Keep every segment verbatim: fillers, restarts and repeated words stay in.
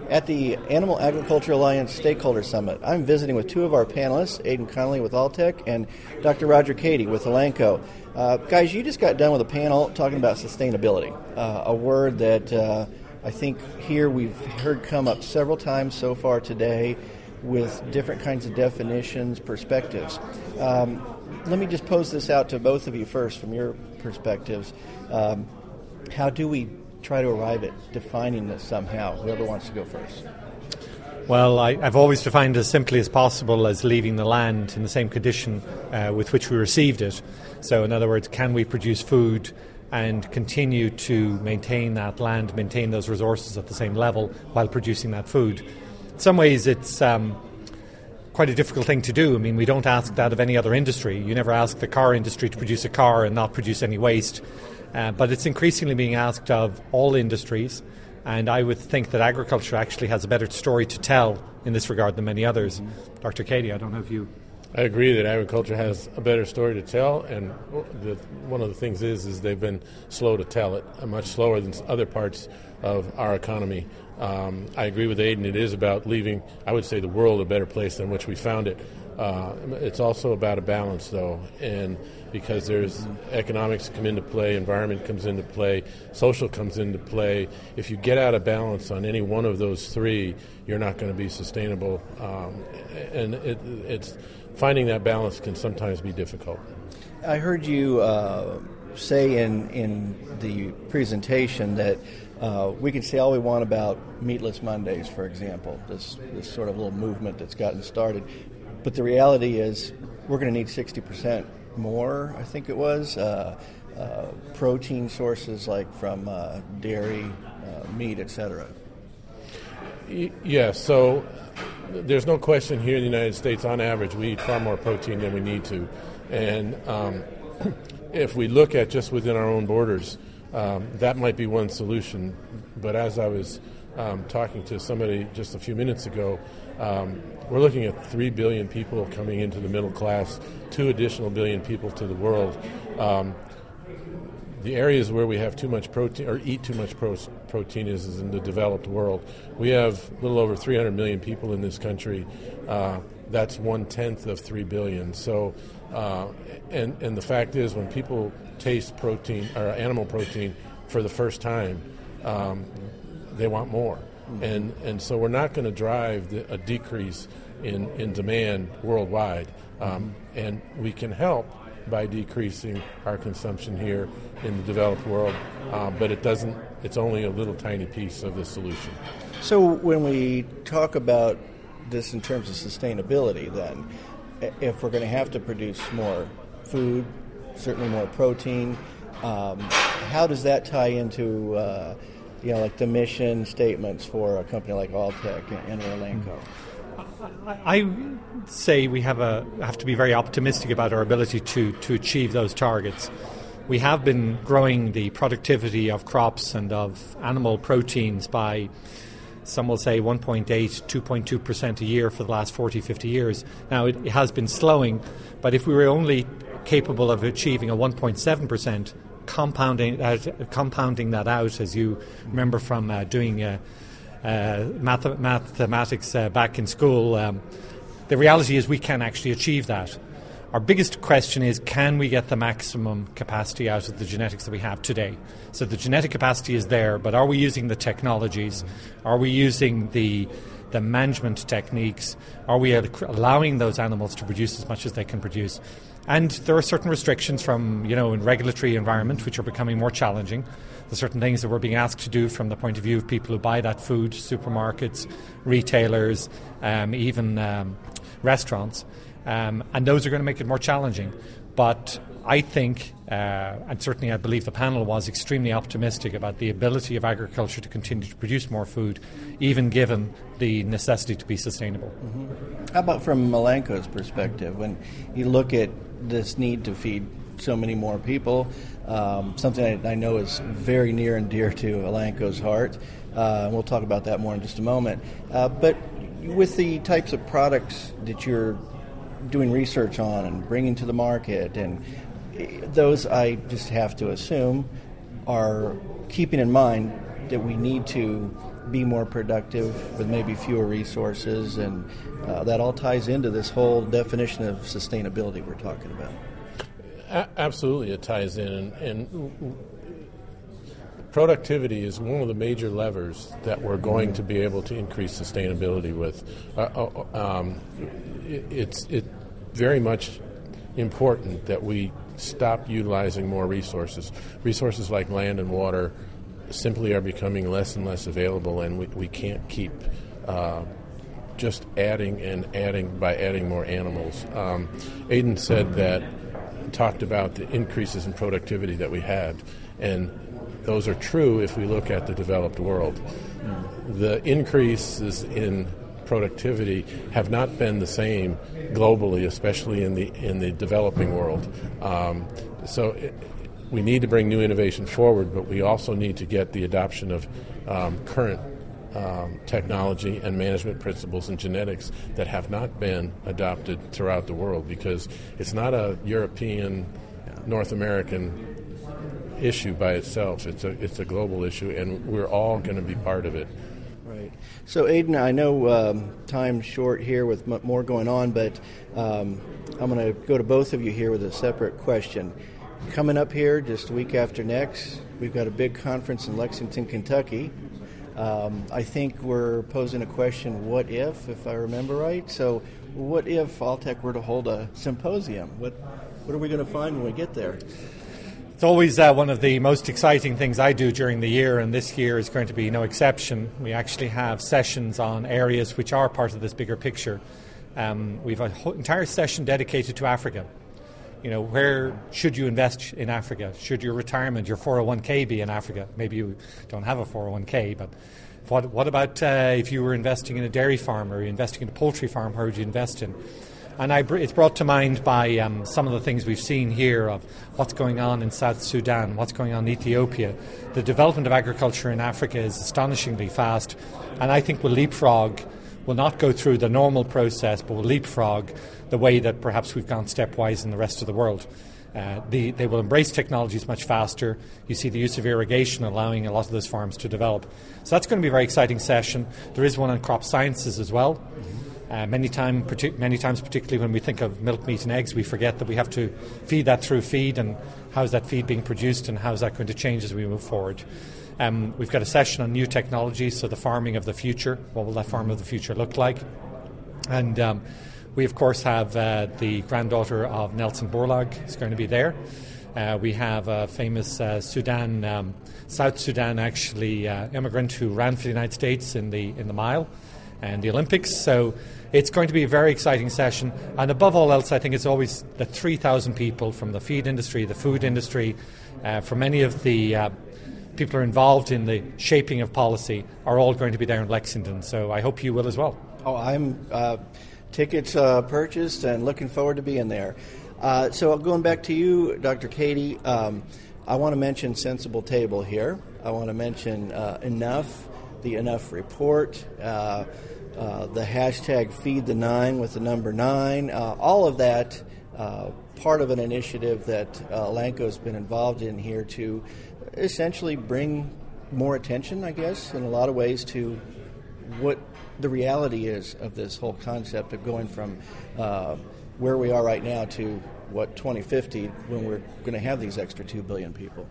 at the Animal Agriculture Alliance Stakeholder Summit. I'm visiting with two of our panelists, Aidan Connolly with Alltech and Doctor Roger Cady with Elanco. Uh, guys, you just got done with a panel talking about sustainability, uh, a word that uh, I think here we've heard come up several times so far today with different kinds of definitions, perspectives. Um, let me just pose this out to both of you first from your perspectives. Um, how do we try to arrive at defining this somehow? Whoever wants to go first. Well, I, I've always defined it as simply as possible as leaving the land in the same condition uh, with which we received it. So in other words, can we produce food and continue to maintain that land, maintain those resources at the same level while producing that food? In some ways it's um, quite a difficult thing to do. I mean, we don't ask that of any other industry. You never ask the car industry to produce a car and not produce any waste. Uh, but it's increasingly being asked of all industries, and I would think that agriculture actually has a better story to tell in this regard than many others. Mm-hmm. Doctor Cady, I don't know if you... I agree that agriculture has a better story to tell, and the, one of the things is is they've been slow to tell it, much slower than other parts of our economy. Um, I agree with Aidan. It is about leaving, I would say, the world a better place than which we found it. Uh, it's also about a balance, though, and because there's economics come into play, environment comes into play, social comes into play. If you get out of balance on any one of those three, you're not going to be sustainable, um, and it, it's finding that balance can sometimes be difficult. I heard you uh, say in in the presentation that uh, we can say all we want about Meatless Mondays, for example, this this sort of little movement that's gotten started. But the reality is we're going to need sixty percent more, I think it was, uh, uh, protein sources like from uh, dairy, uh, meat, et cetera. Yes, yeah, so there's no question here in the United States, on average, we eat far more protein than we need to. And um, if we look at just within our own borders, um, that might be one solution. But as I was um, talking to somebody just a few minutes ago, um, we're looking at three billion people coming into the middle class, two additional billion people to the world. Um, the areas where we have too much protein or eat too much pro- protein is, is in the developed world. We have a little over three hundred million people in this country. Uh, that's one-tenth of three billion. So, uh, and, and the fact is when people taste protein or animal protein for the first time, um, they want more. And and so we're not going to drive the, a decrease in, in demand worldwide. Um, and we can help by decreasing our consumption here in the developed world. Uh, but it doesn't, it's only a little tiny piece of the solution. So when we talk about this in terms of sustainability, then, if we're going to have to produce more food, certainly more protein, um, how does that tie into... Uh, you know, like the mission statements for a company like Alltech and Elanco? I say we have a have to be very optimistic about our ability to, to achieve those targets. We have been growing the productivity of crops and of animal proteins by, some will say, one point eight, two point two percent a year for the last forty, fifty years. Now, it, it has been slowing, but if we were only capable of achieving a one point seven percent compounding uh, compounding that out, as you remember from uh, doing uh, uh, math- mathematics uh, back in school, um, the reality is we can actually achieve that. Our biggest question is, can we get the maximum capacity out of the genetics that we have today? So the genetic capacity is there, but are we using the technologies? Are we using the the management techniques? Are we allowing those animals to produce as much as they can produce? And there are certain restrictions from, you know, in regulatory environment which are becoming more challenging. There's certain things that we're being asked to do from the point of view of people who buy that food, supermarkets, retailers, um, even um, restaurants. Um, and those are going to make it more challenging. But I think, uh, and certainly I believe the panel was extremely optimistic about the ability of agriculture to continue to produce more food, even given the necessity to be sustainable. Mm-hmm. How about from Elanco's perspective, when you look at this need to feed so many more people, um, something I, I know is very near and dear to Elanco's heart. Uh, and we'll talk about that more in just a moment. Uh, but with the types of products that you're doing research on and bringing to the market, and those I just have to assume are keeping in mind that we need to be more productive with maybe fewer resources, and uh, that all ties into this whole definition of sustainability we're talking about. A- absolutely, it ties in, and, and productivity is one of the major levers that we're going to be able to increase sustainability with. Uh, um, it, it's it very much important that we stop utilizing more resources. Resources like land and water simply are becoming less and less available, and we, we can't keep uh, just adding and adding by adding more animals. Um, Aidan said that, talked about the increases in productivity that we had, and those are true if we look at the developed world. The increases in productivity have not been the same globally, especially in the in the developing world. Um, so it, we need to bring new innovation forward, but we also need to get the adoption of um, current um, technology and management principles and genetics that have not been adopted throughout the world, because it's not a European, North American issue by itself. It's a it's a global issue, and we're all going to be part of it. Right. So, Aidan, I know um, time's short here with m- more going on, but um, I'm going to go to both of you here with a separate question. Coming up here just a week after next, we've got a big conference in Lexington, Kentucky. Um, I think we're posing a question, what if, if I remember right? So what if Alltech were to hold a symposium? What, what are we going to find when we get there? It's always uh, one of the most exciting things I do during the year, and this year is going to be no exception. We actually have sessions on areas which are part of this bigger picture. Um, we have an entire session dedicated to Africa. You know, where should you invest in Africa? Should your retirement, your four oh one k be in Africa? Maybe you don't have a four oh one k, but what, what about uh, if you were investing in a dairy farm or you're investing in a poultry farm, where would you invest in? And I, it's brought to mind by um, some of the things we've seen here of what's going on in South Sudan, what's going on in Ethiopia. The development of agriculture in Africa is astonishingly fast, and I think will leapfrog, will not go through the normal process, but will leapfrog the way that perhaps we've gone stepwise in the rest of the world. Uh, the, they will embrace technologies much faster. You see the use of irrigation allowing a lot of those farms to develop. So that's going to be a very exciting session. There is one on crop sciences as well. Uh, many, time, partic- many times, particularly when we think of milk, meat and eggs, we forget that we have to feed that through feed, and how is that feed being produced and how is that going to change as we move forward. Um, we've got a session on new technologies, so the farming of the future. What will that farm of the future look like? And um, we, of course, have uh, the granddaughter of Nelson Borlaug is going to be there. Uh, we have a famous uh, Sudan, um, South Sudan, actually, uh, immigrant who ran for the United States in the in the mile and the Olympics. So it's going to be a very exciting session. And above all else, I think it's always the three thousand people from the feed industry, the food industry, uh, from many of the uh, people who are involved in the shaping of policy are all going to be there in Lexington. So I hope you will as well. Oh, I'm uh, tickets uh, purchased and looking forward to being there. Uh, so going back to you, Doctor Cady, um, I want to mention Sensible Table here. I want to mention uh, Enough, the Enough Report, uh, uh, the hashtag Feed the Nine with the number nine, uh, all of that uh, part of an initiative that uh, Elanco's been involved in here to essentially bring more attention, I guess, in a lot of ways to what the reality is of this whole concept of going from uh, where we are right now to, what, twenty fifty, when we're going to have these extra two billion people.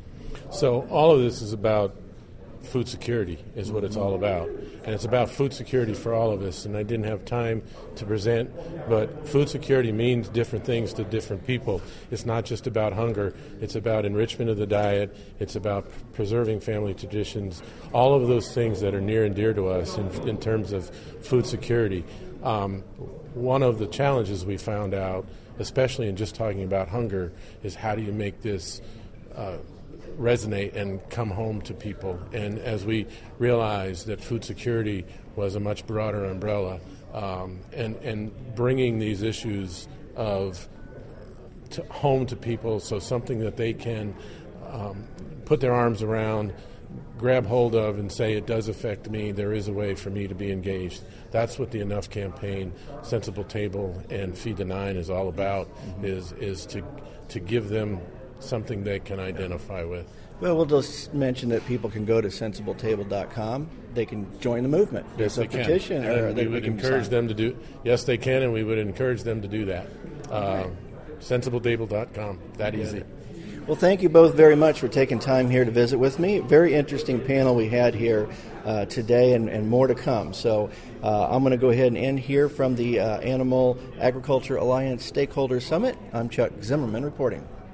So all of this is about food security, is what it's all about. And it's about food security for all of us. And I didn't have time to present, but food security means different things to different people. It's not just about hunger. It's about enrichment of the diet. It's about preserving family traditions. All of those things that are near and dear to us in, in terms of food security. Um, one of the challenges we found out, especially in just talking about hunger, is how do you make this uh, resonate and come home to people. And as we realized that food security was a much broader umbrella, um, and, and bringing these issues of to home to people, so something that they can um, put their arms around, grab hold of and say, it does affect me, there is a way for me to be engaged. That's what the Enough campaign, Sensible Table, and Feed the Nine is all about, mm-hmm. is is to to give them something they can identify with. Well, we'll just mention that people can go to sensible table dot com. They can join the movement. Yes, There's they a petition. can. Or And they, we would they can encourage sign. them to do. Yes, they can, and we would encourage them to do that. Uh, sensible table dot com. That easy. Well, thank you both very much for taking time here to visit with me. Very interesting panel we had here uh, today, and, and more to come. So uh, I'm going to go ahead and end here from the uh, Animal Agriculture Alliance Stakeholder Summit. I'm Chuck Zimmerman reporting.